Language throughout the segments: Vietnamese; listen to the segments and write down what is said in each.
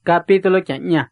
capítulo chẳng nhá.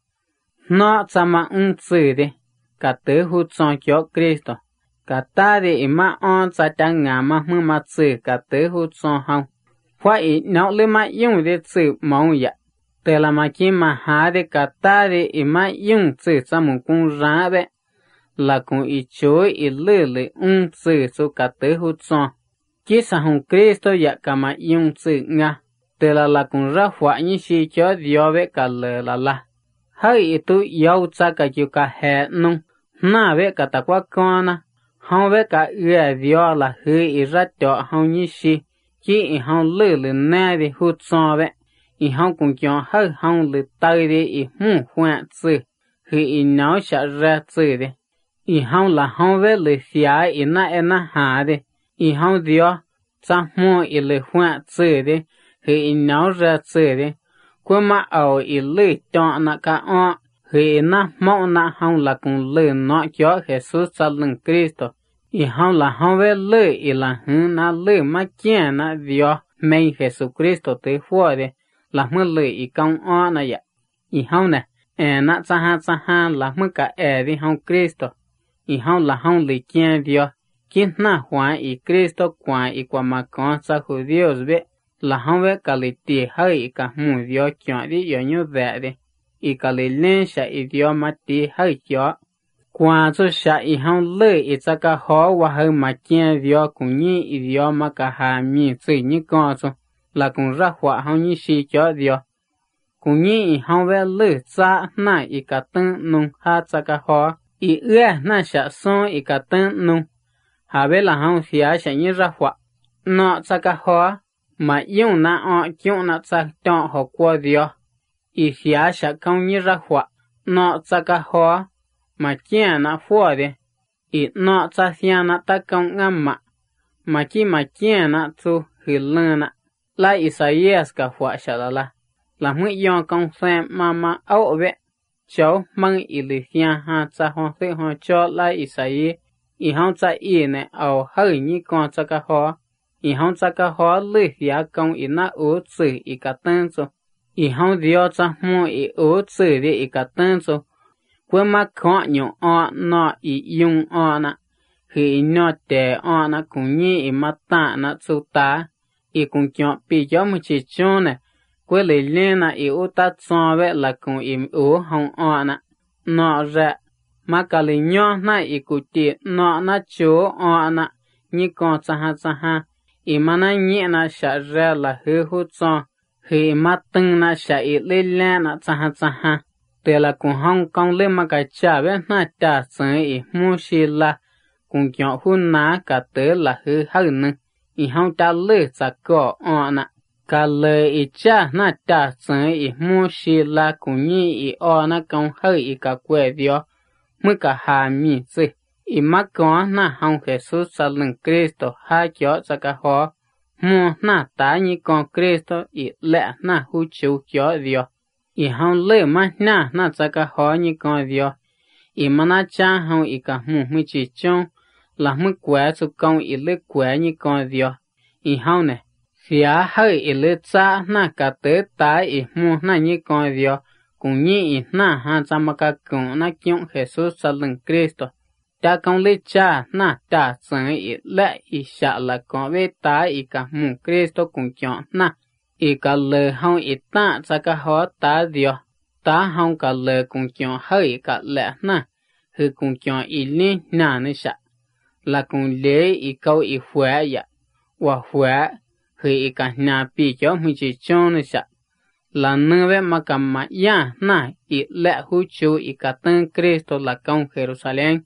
Nó sama sự đi, cả tứ hút son cho Cristo. Cả ta đi mà on sa chẳng ngà mà mưa mà sự cả tứ hút son hông. Phải ý nó lưu mà dùng đi sự mong ya. Tê là mà khi mà hạ đi cả ta đi mà dùng sự sa mù cũng ra bẹ. Là cũng ý chối ý lư lư sự số cả tứ hút son. Chỉ sa hông Cristo ya cả mà dùng sự ngà. Tê là cũng ra hóa như si cho diyo bẹ cả lờ là. Hơi ý tu yêu cha cả chiều cả hệ nung. Na bẹ cả ta qua con à. Hông bẹ cả ưa diyo là hơi ý ra cho hông như si. Chỉ ý hông lư lư nè đi hút son bẹ. Ý hông cũng cho hơi hông lư tay đi ý hông hoạn sự. Hơi ý nói sẽ ra sự đi. Ý hông là hông bẹ lư xá ý na hạ đi. Ý hông diyo cha mua ý lư hoạn sự đi. Hơi ý nói ra sự đi. Qua mà ẩu ý lư chọn nạ cả ọ. Hơi ý na mẫu nạ hông là cũng lư nó cho Jesus sa lưng Cristo. Ý hông là hông bẹ lư ý là hương na lư mà chén na diyo. Mày Jesus Cristo tới phua đi. Là mơ lư ý công ọ na ya. Ý hông nè. Nạ cha ha là mơ cả đi hông Cristo. Ý hông là hông lư chén diyo. Khi na hóa ý Cristo qua ý qua mà con sa hữu Dios bẹ. Là hông bẹ cả lì tì hơi ý cả mù diyo chọn đi yếu như vẹ đi. Ý cả lì lên xa ý diyo mà tì hơi chọ. Qua cho xa ý hông lư ý cha cả khó và hơi mà chén diyo cũng như ý diyo mà cả hà mì chữ như con cho. Là cũng ra hóa hông như xì chọ diyo. Cũng như ý hông bẹ lư cha na ý cả tân nung ha cha cả khó. Ý ưa na xa son ý cả tân nung. Hà bẹ là hông xìa xa như ra hóa. Nó cha cả khó. Mà dùng na ọ chung na cha chọn họ qua diyo. Ý xìa xa không như ra hóa. Nó cha cả khó. Mà chén na phua đi. Ý nó cha xìa na ta công ngâm mạ. Mà chi mà chén na tu hư lơ na. La Isaias cả hóa xa là. Là mượn dòng công xem mà ấu vẹ. Cháu măng ý lì xìa ha cha hông sự hông cho la Isaias. Ý hông cha ý nè ấu hơi như con cha cả khó. Ý hông cha cả khó lư xìa công ý na ố chữ ý cả tân cho. Ý hông diyo cha mua ý ố chữ đi ý cả tân cho. Quên mà khó nhung ọ nó ý dùng ọ na. Khi nó tè ọ na cũng như ý mà ta na chú ta. Ý cũng chọn bị cho một chỉ cho nè. Quên lì lên na ý ố ta cho vẹ là cũng ý ố hông ọ na. Nó ra. Mà cả lì nhỏ na ý cụ tiết nó na chố ọ na. Như con cha ha. Ý mà na nhẹ na xa ra là hư hút cho. Ý mà tưng na xa ý lê lê na cha ha. Tê là cũng hông công lê mà cả chá bế na trả sẵn ý mô xì là. Cũng chọn hôn ná cả tớ là hư hư nâng. Ý hông trả lê cha cổ ọ na. Cả lê ý chá na trả sẵn ý mô xì là cũng như ý ọ na công hư ý cả quê diyo. Mới cả hà mì chư. Ý mà có na hông Jesus sa lưng Cristo ha cho cha cả khó. Mua na tá như con Cristo ý lẹ na hú chú cho diyo. Ý hông lê mà na cha cả khó như con diyo. Ý mà na cha hông ý cả mù mì chỉ chông. Là mì quẻ chú công ý lê quẻ như con diyo. Ý hông nè. Xìa hơi ý lê cha na cả tế tá ý mua na như con diyo. Cũng như ý na ha cha mà cả cũng na kiong Jesus sa lưng Cristo. Ta công lê cha na ta sẵn ý lệ ý xạ là có vết tá ý cả mù Cristo cũng chọn na. Ý cả lờ hông ý ta cha cả hóa tá diyo. Ta hông cả lờ cũng chọn hơi ý cả lệ na. Hư cũng chọn ý lên na nê xạ. Là cũng lê ý câu ý huế ya. Và huế hư ý cả na bì cho mình chỉ chọn nê xạ. Là nâng vết mà cả mà ya na ý lệ hú chú ý cả tân Cristo là công Jerusalem.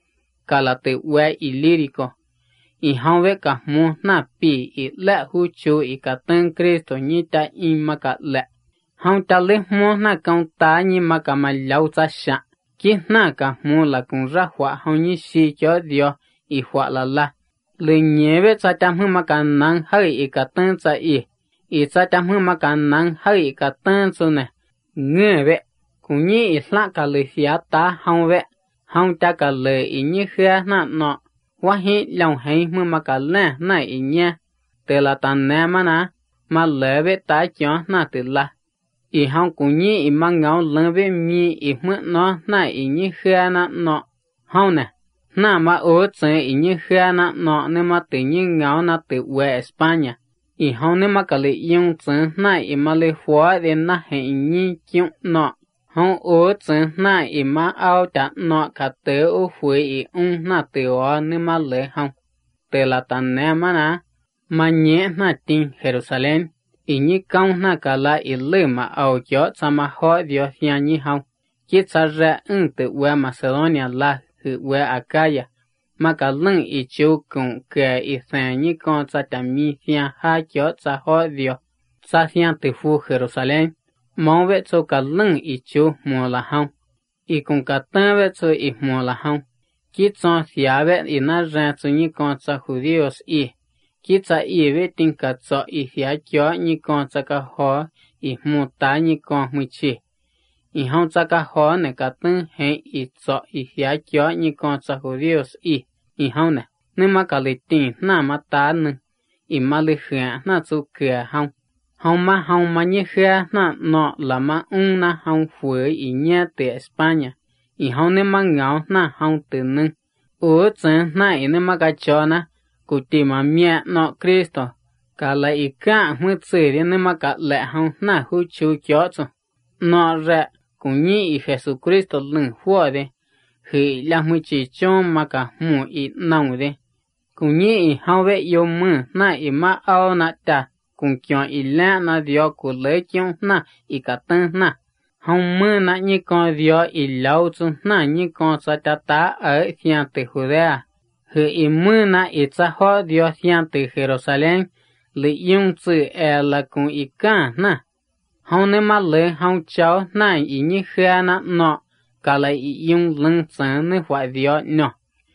Cả là tự quê ý lírico. Ý hông vết cả mô na bì ý lệ hú chú ý cả tân Cristo như ta ý mà cả lệ. Hông ta lê mô na công ta như mà cả mà lâu ta sạ. Kì na cả mô là cũng ra hóa hông như xì cho diyo ý hóa là. Lê nhé vết cha chăm hương mà cả năng hơi ý cả tân cha ý. Ý cha chăm hương mà cả năng hơi ý cả tân cho nè. Nghe vết. Cũng như ý lạ cả lê xìa ta hông vết. Hông ta cả lời ý như khá nạ nọ. Quá hít lòng hay mơ mà cả lẽ nạ ý nha. Tê là tàn nè mà ná. Mà lời bế tá chó nạ tự là. ý hông cũng như ý mang ngáo lớn với mi ý mượn nó nà ý như khá nà nọ. Hông nè, nà mà ố chân ý như khá nà nọ nên mà tự như ngáo nà tự quê Espanya. Ý hông nên mà cả lệ dùng chân nà ý mà lệ hóa để nà hẹn ý như kiông nọ. Hông ố chân nà ý mà ao trả nọ cả tớ ô phùi ý nà tự hóa nên mà lệ hông. Tự là tàn nè mà nà, mà nhé nà tin Jerusalem. Ý như công nà cả là ý lư mà ao chó cha mà hóa dió thiên như hông. Khi cha ra tự quê Macedonia là hư quê Acaya. Mà cả lưng ý chú cũng kể ý sáng như con cha chả mi thiên hai chó cha hóa dió. Cha thiên từ phu Jerusalem. Mong vệ cho cả lưng ý chú mùa là hông. Ý cũng cả tên vệ cho ý mùa là hông. Khi chọn xìa vệ ý nà ra cho như con cha Judios ý. Khi cha ý vệ tình cả cho ý xìa chó như con cha cả hóa ý mù tá như con mùi chì. Ý hông cha cả hóa này cả tên hẹn ý cho ý xìa chó như con cha Judios ý. Ý hông này, nên mà cả lì tình nà mà tá nâng. Ý mà lì khả nà chú kìa hông. Hông mà như khá nà nọ là mà nà hông phối ý nhé từ Espanya. Ý hông nên mà ngáo nà hông từ nâng. Ủa chân nà ý nên mà cả chó nà. Cụ tì mà mẹ nọ Cristo. Cả là ý cả mưa chữ đi nên mà cả lẹ hông nà hú chú chó chú. Nọ rẹ cũng như ý Jesus Cristo lưng hùa đi. Hì là mùi chỉ chông mà cả mù ý nông đi. Cũng như ý hông vệ yêu mưa nà ý mà ao nà ta. Cũng chọn ý lẽ nà dió của lấy chông nà ý cả tân nà. Hông mưa nà như con dió ý lâu chú nà như con sa ta ta ở thiên tử Judea. Hì ý mưa nà ý cha hóa dió thiên tử Jerusalem. Lì dùng chữ là cũng ý cả nà. Hông nên mà lấy hông cháu nà ý như khá nà nọ. Cả là ý dùng lưng chân nè hóa dió nọ.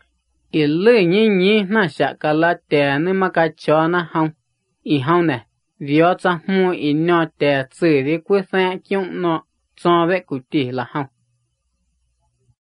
Ý lì như nà xạ cả là tè nè mà cả chó nà hông. Ý hông nè. Dió cha mù ý nọ tè chữ đi quyết sáng chung nọ. Cho vệ cụ tì là hông.